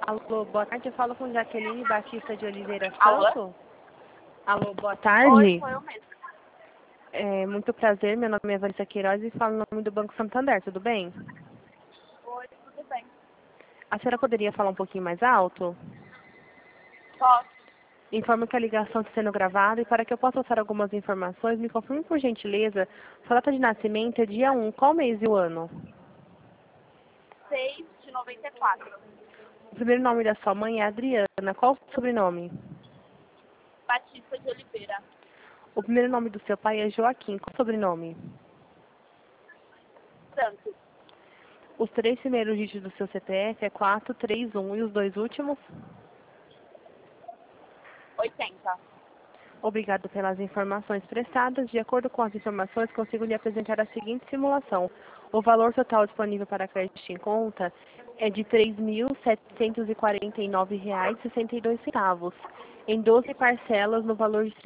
Alô, boa tarde. Eu falo com Jaqueline Batista de Oliveira Alô? Santos. Alô, boa Oi, tarde. sou eu mesmo. Muito prazer. Meu nome é Vanessa Queiroz e falo em nome do Banco Santander. Tudo bem? Oi, tudo bem. A senhora poderia falar um pouquinho mais alto? Posso? Informo que a ligação está sendo gravada e para que eu possa passar algumas informações, me confirme por gentileza. Sua data de nascimento é dia 1. Qual mês e o ano? 6 de 94. O primeiro nome da sua mãe é Adriana. Qual o sobrenome? Batista de Oliveira. O primeiro nome do seu pai é Joaquim. Qual o sobrenome? Santos. Os 3 primeiros dígitos do seu CPF é 431 e os 2 últimos? 80. Obrigado pelas informações prestadas. De acordo com as informações, consigo lhe apresentar a seguinte simulação. O valor total disponível para crédito em conta é de R$ 3.749,62, em 12 parcelas no valor de R$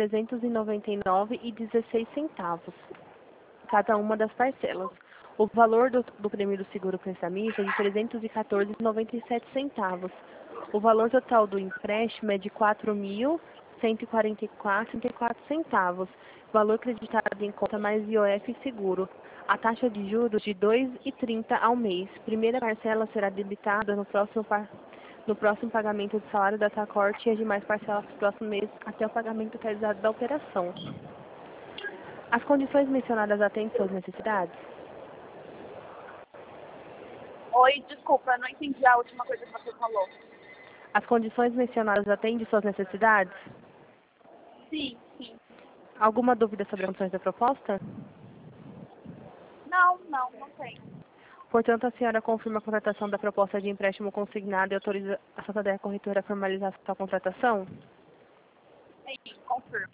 399,16, cada uma das parcelas. O valor do prêmio do seguro prestamista é de R$ 314,97. O valor total do empréstimo é de R$ 4.144,34. Valor creditado em conta mais IOF seguro. A taxa de juros de 2,30 ao mês. Primeira parcela será debitada no próximo pagamento do salário da Tacorte e as demais parcelas do próximo mês até o pagamento realizado da operação. As condições mencionadas atendem suas necessidades? Oi, desculpa, eu não entendi a última coisa que você falou. As condições mencionadas atendem suas necessidades? Sim, sim. Alguma dúvida sobre as condições da proposta? Não tem. Portanto, a senhora confirma a contratação da proposta de empréstimo consignado e autoriza a Santander Corretora a formalizar sua contratação? Sim, confirmo.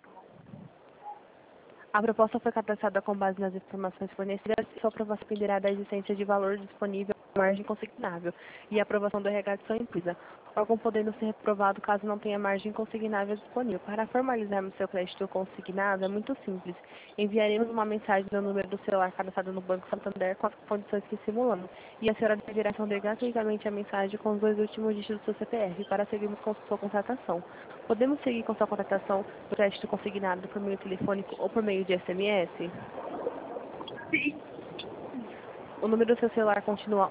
A proposta foi cadastrada com base nas informações fornecidas e sua aprovação dependerá da existência de valor disponível em margem consignável e a aprovação do RH de sua empresa, órgão podendo ser reprovado caso não tenha margem consignável disponível. Para formalizarmos seu crédito consignado é muito simples. Enviaremos uma mensagem no número do celular cadastrado no Banco Santander com as condições que simulamos e a senhora deverá responder gratuitamente a mensagem com os 2 últimos dígitos do seu CPF para seguirmos com sua contratação. Podemos seguir com sua contratação do crédito consignado por meio telefônico ou por meio de SMS? Sim. O número do seu celular continua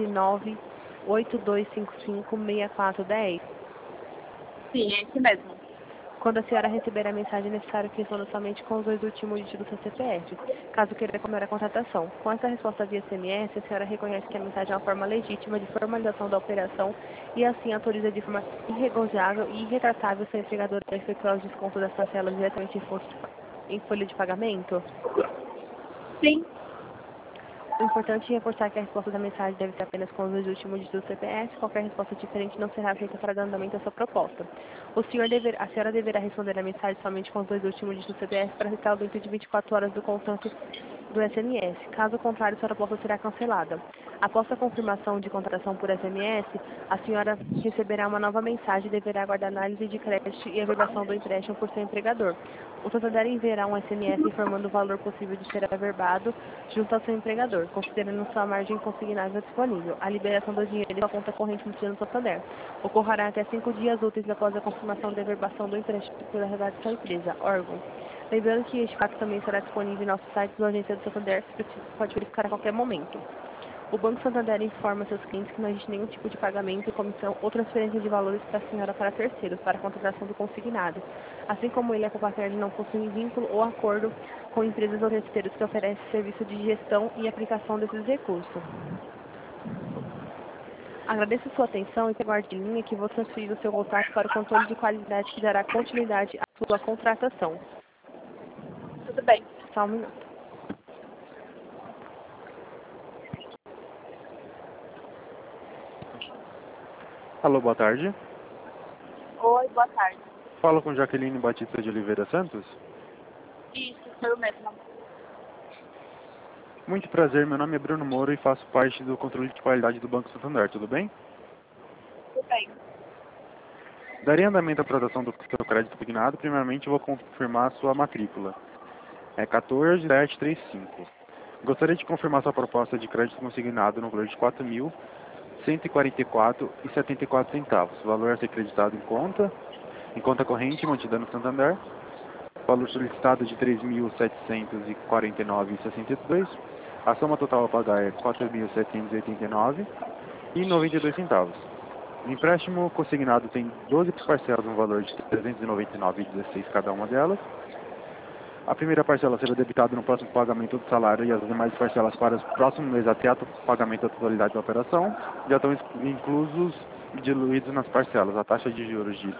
11-98255-6410. Sim, é esse mesmo. Quando a senhora receber a mensagem, é necessário que responda somente com os 2 últimos dígitos do seu CPF, caso queira começar a contratação. Com essa resposta via SMS, a senhora reconhece que a mensagem é uma forma legítima de formalização da operação e assim autoriza de forma irrecusável e irretratável seu empregador a efetuar os descontos das parcelas diretamente em folha de pagamento? Sim. O importante é reforçar que a resposta da mensagem deve ser apenas com os 2 últimos dígitos do CPF. Qualquer resposta diferente não será feita para dar andamento à sua proposta. A senhora deverá responder a mensagem somente com os 2 últimos dígitos do CPF para restar dentro de 24 horas do constante do SMS. Caso contrário, sua proposta será cancelada. Após a confirmação de contratação por SMS, a senhora receberá uma nova mensagem e deverá aguardar análise de crédito e averbação do empréstimo por seu empregador. O Santander enviará um SMS informando o valor possível de ser averbado junto ao seu empregador, considerando sua margem consignável disponível. A liberação do dinheiro em sua conta corrente no Plano Santander ocorrerá até 5 dias úteis após a confirmação da averbação do empréstimo pela regulação da sua empresa, órgão. Lembrando que este fato também será disponível em nosso site da Agência do Santander, que pode verificar a qualquer momento. O Banco Santander informa seus clientes que não existe nenhum tipo de pagamento, comissão ou transferência de valores para a senhora para terceiros, para a contratação do consignado. Assim como ele, a Copaterj não possui vínculo ou acordo com empresas ou terceiros que oferecem serviço de gestão e aplicação desses recursos. Agradeço sua atenção e aguarde em linha que vou transferir o seu contato para o controle de qualidade que dará continuidade à sua contratação. Tudo bem. Só um minuto. Alô, boa tarde. Oi, boa tarde. Falo com Jaqueline Batista de Oliveira Santos. Isso, sou eu mesma. Muito prazer, meu nome é Bruno Moro e faço parte do controle de qualidade do Banco Santander, tudo bem? Tudo bem. Daria andamento à tratação do seu crédito consignado, primeiramente eu vou confirmar a sua matrícula. É 14735. Gostaria de confirmar sua proposta de crédito consignado no valor de R$ 144,74. Valor a ser creditado em conta corrente mantida no Santander. Valor solicitado de 3.749,62. A soma total a pagar é 4.789,92 centavos. O empréstimo consignado tem 12 parcelas no valor de 399,16 cada uma delas. A primeira parcela será debitada no próximo pagamento do salário e as demais parcelas para o próximo mês até o pagamento da totalidade da operação. Já estão inclusos e diluídos nas parcelas a taxa de juros de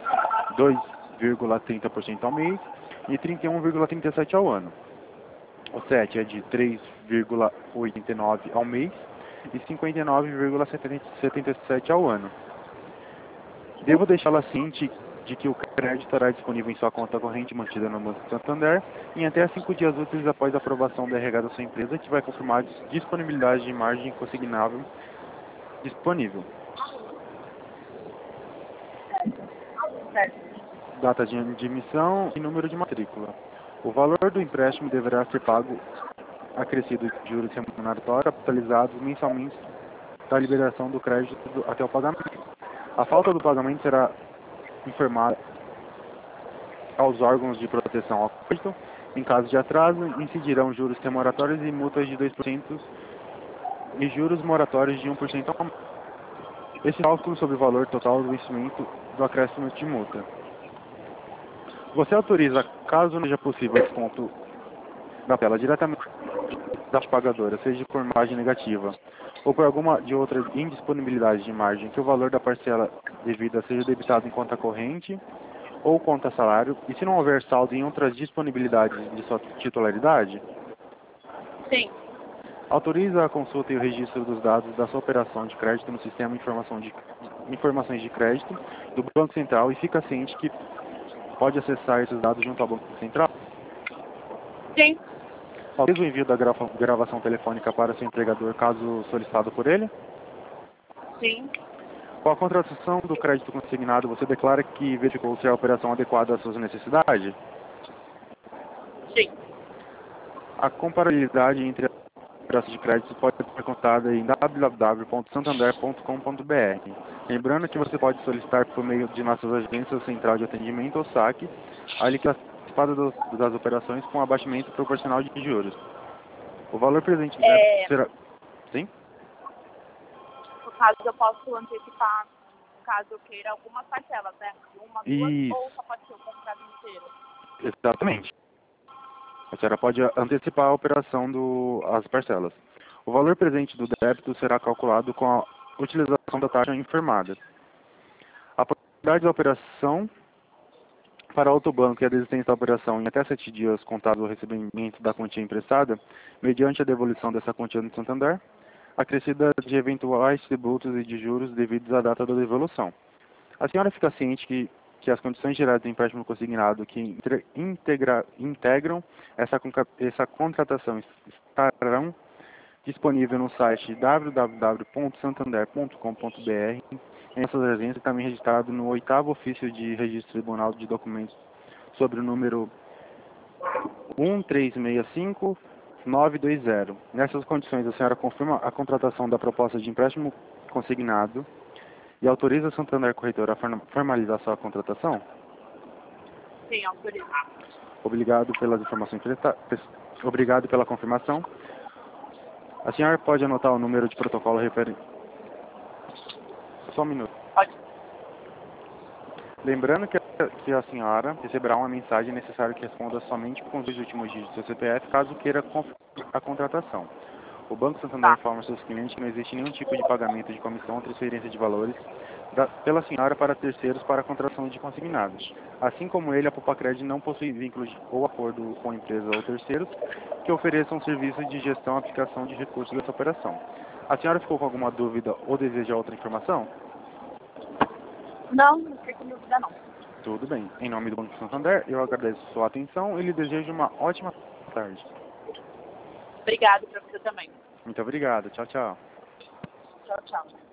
2,30% ao mês e 31,37% ao ano. O SET é de 3,89% ao mês e 59,77% ao ano. Devo deixá-la ciente de que o crédito estará disponível em sua conta corrente mantida no Banco Santander em até 5 dias úteis após a aprovação da RH da sua empresa, que vai confirmar a disponibilidade de margem consignável disponível. Data de emissão e número de matrícula. O valor do empréstimo deverá ser pago acrescido de juros remuneratórios capitalizados mensalmente da liberação do crédito até o pagamento. A falta do pagamento será informada aos órgãos de proteção ao crédito. Em caso de atraso, incidirão juros remuneratórios e multas de 2% e juros moratórios de 1% ao mês. Esse cálculo sobre o valor total do vencimento do acréscimo de multa. Você autoriza, caso não seja possível, o desconto da tela diretamente da pagadora, seja por margem negativa ou por alguma de outras indisponibilidade de margem, que o valor da parcela devida seja debitado em conta corrente ou conta salário, e se não houver saldo em outras disponibilidades de sua titularidade? Sim. Autoriza a consulta e o registro dos dados da sua operação de crédito no sistema de informações de crédito do Banco Central e fica ciente que pode acessar esses dados junto ao Banco Central? Sim. Autoriza o envio da gravação telefônica para seu empregador, caso solicitado por ele? Sim. Com a contratação do crédito consignado, você declara que verificou se a operação adequada às suas necessidades? Sim. A comparabilidade entre as operações de crédito pode ser contada em www.santander.com.br. Lembrando que você pode solicitar por meio de nossas agências Central de Atendimento ou SAC a liquidação das operações com abatimento proporcional de juros. O valor presente será... Sim? No caso, eu posso antecipar, caso eu queira, algumas parcelas, né? Uma, duas, Isso. ou só pode ser o contrato inteiro. Exatamente. A senhora pode antecipar a operação as parcelas. O valor presente do débito será calculado com a utilização da taxa informada. A probabilidade da operação para outro banco e a desistência da operação em até 7 dias contados do recebimento da quantia emprestada, mediante a devolução dessa quantia no Santander, acrescida de eventuais tributos e de juros devidos à data da devolução. A senhora fica ciente que as condições gerais do empréstimo consignado que integram essa contratação estarão disponíveis no site www.santander.com.br, em nossas agências, também registrado no 8º ofício de registro tribunal de documentos sobre o número 1365920. Nessas condições, a senhora confirma a contratação da proposta de empréstimo consignado e autoriza a Santander Corretora a formalizar sua contratação? Sim, autorizo. Obrigado pelas informações Obrigado pela confirmação. A senhora pode anotar o número de protocolo referente. Só um minuto. Pode. Lembrando que a senhora receberá uma mensagem necessária que responda somente com os 2 últimos dígitos do seu CPF, caso queira a contratação. O Banco Santander informa seus clientes que não existe nenhum tipo de pagamento de comissão ou transferência de valores pela senhora para terceiros para a contratação de consignados. Assim como ele, a Poupa-Crédito não possui vínculos ou acordo com empresa ou terceiros que ofereçam serviços de gestão e aplicação de recursos dessa operação. A senhora ficou com alguma dúvida ou deseja outra informação? Não fiquei com dúvida não. Tudo bem. Em nome do Banco Santander, eu agradeço sua atenção e lhe desejo uma ótima tarde. Obrigado para você também. Muito obrigado. Tchau, tchau. Tchau, tchau.